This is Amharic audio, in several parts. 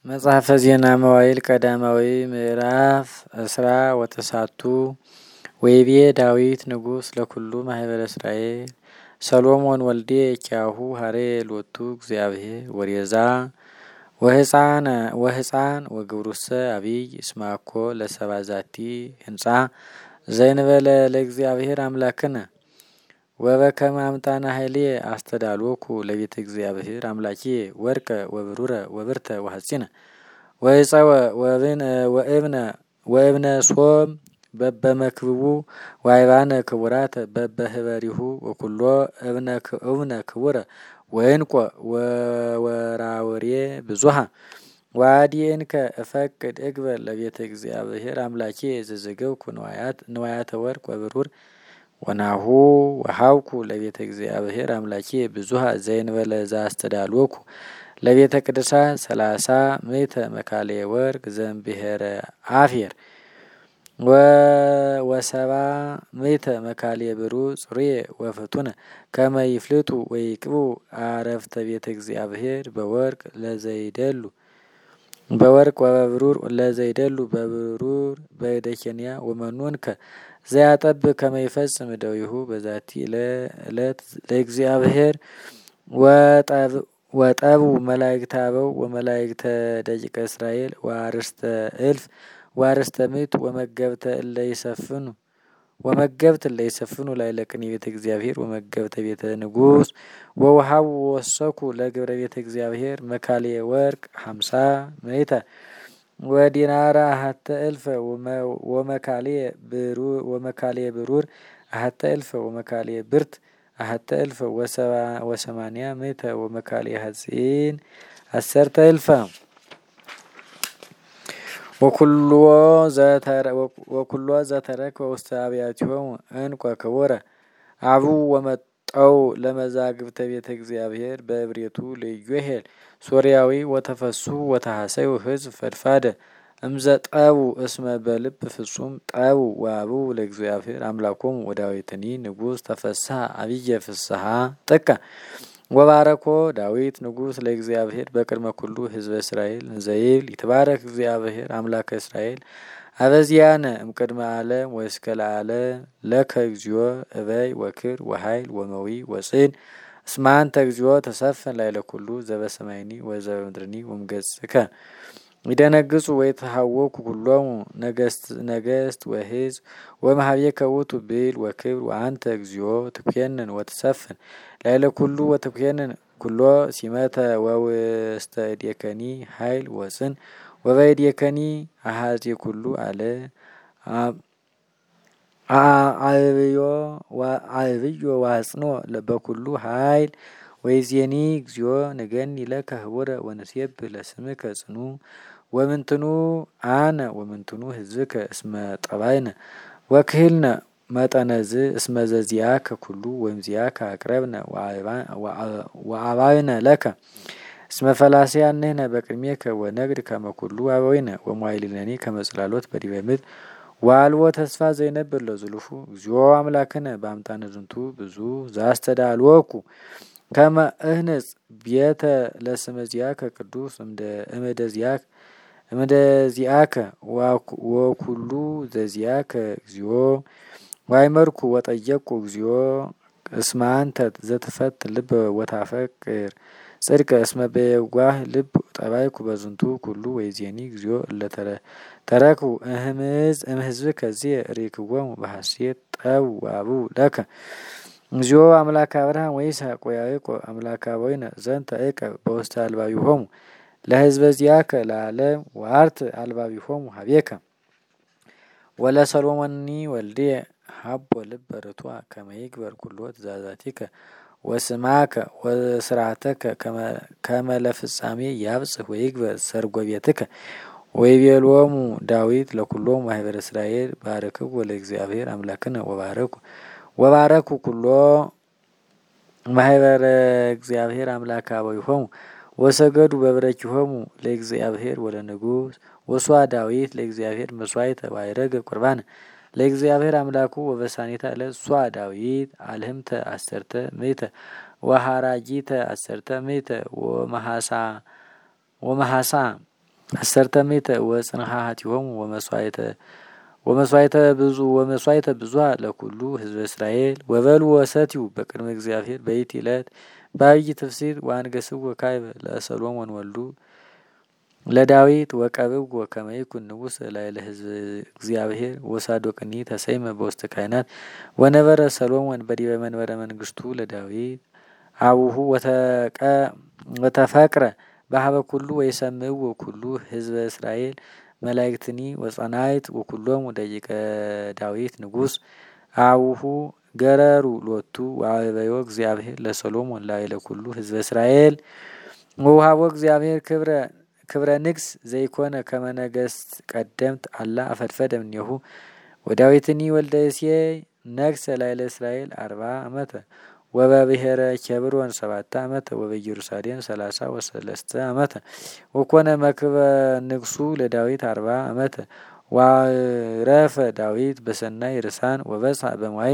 መጽሐፈ ዜና መዋዕል ቀዳማዊ ምዕራፍ እስራ ወተሳቱ ወይቤ ዳዊት ንጉሥ ለኩሉ ማህበረ እስራኤል ሰሎሞን ወልዴ ኪያሁ ሀሬ ሎቱ እግዚአብሔር ወሬዛ ወህፃን ወግብሩሰ አብይ እስማኮ ለሰባዛቲ ህንጻ ዘይንበለ ለእግዚአብሔር አምላክነ ወበከመ አምጣነ ኃይሌ አስተዳሎኩ ለቤተ እግዚአብሔር አምላኬ ወርቀ ወብሩረ ወብርተ ወሐጺነ ወይጸወ ወእብነ ሶም በበመክብቡ ዋይባነ ክቡራት በበህበሪሁ ወኩሎ እብነ ክቡረ ወይንቆ ወወራወሬ ብዙሃ ዋዲንከ እፈቅድ እግበር ለቤተ እግዚአብሔር አምላኬ ዘዘገብኩ ንዋያተ ወርቅ ወብሩር ወናሁ ወሃውኩ ለቤተ እግዚአብሔር አምላኬ ብዙሃ ዘይንበለ ዘአስተዳልወኩ ለቤተ ቅድሳት 30 ምዕተ መካልየ ወርቅ ዘእምብሔረ አፌር ወሰባ ምዕተ መካልየ ብሩር ጽሩየ ወፍቱነ ከመ ይፍልጡ ወይቅቡ አረፍተ ቤተ እግዚአብሔር በወርቅ ወበብሩር ለዘይደሉ በብሩር በደኬንያ ወመኖንከ ዘያጠብ ከመ ይፈጽም እደዊሁ በዛቲ ዕለት ለእግዚአብሔር ወጠቡ መላእክተ አበው ወመላእክተ ደቂቀ እስራኤል ወአርስተ እልፍ ወአርስተ ምዕት ወመገብተ እለ ይሰፍኑ ላዕለ ቅኔ ቤተ እግዚአብሔር ወመገብተ ቤተ ንጉሥ ወውሃቡ ወሰኩ ለግብረ ቤተ እግዚአብሔር መካልየ ወርቅ 50 ምዕተ ወዲናራ አሐተ እልፈ ወመካልየ ብሩር አሐተ እልፈ ወመካልየ ብርት አሐተ እልፈ ወሰማንያ ምዕተ ወመካልየ ሐጺን 10 እልፈ ወኩሎ ዘተረከ ውስተ አብያቲሆሙ እንቆ ክቡረ አቡ ወመጠው ለመዛግብተ ቤተ እግዚአብሔር በእብሬቱ ለኢዮሄል ሶርያዊ ወተፈሱ ወተሐሰዩ ህዝብ ፈድፋደ እምዘ ጠቡ እስመ በልብ ፍጹም ጠቡ ወአቡ ለእግዚአብሔር አምላኮሙ ወዳዊትኒ ንጉሥ ተፈስሐ አብየ ፍስሐ ጥቀ ወባረኮ ዳዊት ንጉሥ ለእግዚአብሔር በቅድመ ኩሉ ህዝበ እስራኤል ዘይብል ይትባረክ እግዚአብሔር አምላከ እስራኤል አበዚያነ እምቅድመ ዓለም ወእስከ ለዓለም ለከ እግዚኦ እበይ ወክር ወኃይል ወመዊ ወጽን እስመ አንተ እግዚኦ ተሰፍን ላዕለ ኩሉ ዘበሰማይኒ ወዘበምድርኒ ወእምገጽከ ይደነግጹ ወይተሐወኩ ኩሎሙ ነገስት ወሕዝብ ወእምኀቤከ ውእቱ ብዕል ወክብር ወአንተ እግዚኦ ትኰንን ወትሰፍን ላዕለ ኩሉ ወትኰንን ኩሎ ሲመተ ወውስተ እዴከኒ ኃይል ወጽን ወበእዴከኒ አሐዜ ኩሉ አለ አብዮ ዋጽኖ በኩሉ ኃይል ወይዜኒ እግዚኦ ንገኒ ለከ ህቡረ ወንሴብሕ ለስምከ ጽኑ ወምንትኑ አነ ወምንትኑ ህዝብከ እስመ ጠባይነ ወክህልነ መጠነዝ እስመ ዘዚአከ ኩሉ ወእምዚአከ አቅረብነ ወአባይነ ለከ እስመ ፈላስያን ንሕነ በቅድሜከ ወነግድ ከመ ኩሉ አበዊነ ወመዋዕሊነኒ ከመ ጽላሎት በዲበ ምድር ወአልቦ ተስፋ ዘይነብር ለዝሉፉ እግዚኦ አምላክነ በአምጣነ ዝንቱ ብዙ ዘአስተዳልወኩ ከመ እህንጽ ቤተ ለስመ ዚአከ ቅዱስ እምደዚአከ ወኩሉ ዘዚአከ እግዚኦ ዋይመርኩ ወጠየቅኩ እግዚኦ እስመ አንተ ዘትፈት ልበ ወታፈቅር ጽድቀ እስመ በየዋህ ልብ ጠባይኩ በዝንቱ ኩሉ ወይዜኒ እግዚኦ እለተረክቡ እምህዝብከ ርኢክዎሙ በሐሴት ጠቡ ወአቡ ለከ እግዚኦ አምላከ አብርሃም ወይስሐቅ ወያዕቆብ አምላከ አበዊነ ዘንተ ዕቀብ በውስተ አልባቢሆሙ ለሕዝበ ዚአከ ለዓለም ወአርት አልባቢሆሙ ኀቤከ ወለሰሎሞንኒ ወልድየ ሀቦ ልበ ርቱዐ ከመ ይግበር ኩሎ ትእዛዛቲከ ወስምዓከ ወስርዓተከ ከመ ለፍጻሜ ያብጽሕ ወይግበር ሰርጎ ቤትከ ወይቤሎሙ ዳዊት ለኩሎሙ ማህበረ እስራኤል ባርክዎ ለእግዚአብሔር አምላክነ ወባረኩ ኩሎ ማህበረ እግዚአብሔር አምላከ አበዊሆሙ ወሰገዱ በብረኪሆሙ ለእግዚአብሔር ወለንጉሥ ወሷ ዳዊት ለእግዚአብሔር መስዋዕተ ወአይረገ ቁርባነ ለእግዚአብሔር አምላኩ ወበሳኔታ ዕለት ሷ ዳዊት አልህምተ 10 ምዕተ ወሐራጊተ 10 ምዕተ ወመሐሳ አሰርተ ምዕተ ወጽንሐሃቲሆሙ ወመስዋዕተ ብዙኃ ለኩሉ ህዝበ እስራኤል ወበሉ ወሰትዩ በቅድመ እግዚአብሔር በይቲ ዕለት በአብይ ትፍሲት ወአንገሥዎ ካዕበ ለሰሎሞን ወልዱ ለዳዊት ወቀብብዎ ከመ ይኩን ንጉሥ ላዕለ ህዝበ እግዚአብሔር ወሳዶቅኒ ተሰይመ በውስተ ካህናት ወነበረ ሰሎሞን በዲበ መንበረ መንግስቱ ለዳዊት አቡሁ ወተፈቅረ በሀበ ኩሉ ወይሰምዕዎ ኩሉ ህዝበ እስራኤል መላእክትኒ ወጸናይት ወኩሎሙ ደቂቀ ዳዊት ንጉሥ አቡሁ ገረሩ ሎቱ ወአበዮ እግዚአብሔር ለሰሎሞን ላዕለ ኩሉ ህዝበ እስራኤል ወውሃቦ እግዚአብሔር ክብረ ንግስ ዘይኮነ ከመ ነገሥት ቀደምት አላ አፈድፈደ እምኔሁ ወዳዊትኒ ወልደ እሴይ ነግሰ ላዕለ እስራኤል 40 ዓመተ ወበብሔረ ኬብሮን 7 ዓመተ ወበኢየሩሳሌም 33 ዓመተ ወኮነ መክበ ንግሱ ለዳዊት 40 ዓመተ ወረፈ ዳዊት በሰናይ ርሳን ወበጽሐ በመዋዕል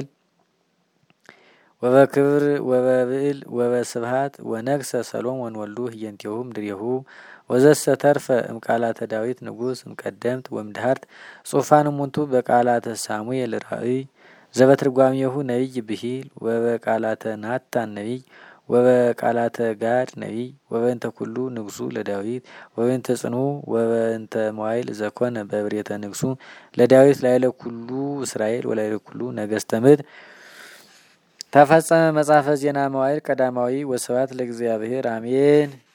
ወበክብር ወበብዕል ወበስብሐት ወነግሰ ሰሎሞን ወልዱ ህየንቴሁ እምድሬሁ ወዘሰ ተርፈ እምቃላተ ዳዊት ንጉሥ እምቀደምት ወምድሃርት ጽሑፋን እሙንቱ በቃላተ ሳሙኤል ራእይ ዘበትርጓሜሁ ነቢይ ብሂል ወበቃላተ ናታን ነቢይ ወበቃላተ ጋድ ነቢይ ወበእንተ ኩሉ ንጉሱ ለዳዊት ወበእንተ ጽንዑ ወበእንተ መዋዕል ዘኮነ በብሬተ ንጉሱ ለዳዊት ላዕለ ኩሉ እስራኤል ወላዕለ ኩሉ ነገሥተ ምድር ተፈጸመ። መጽሐፈ ዜና መዋዕል ቀዳማዊ። ወስብሐት ለእግዚአብሔር አሜን።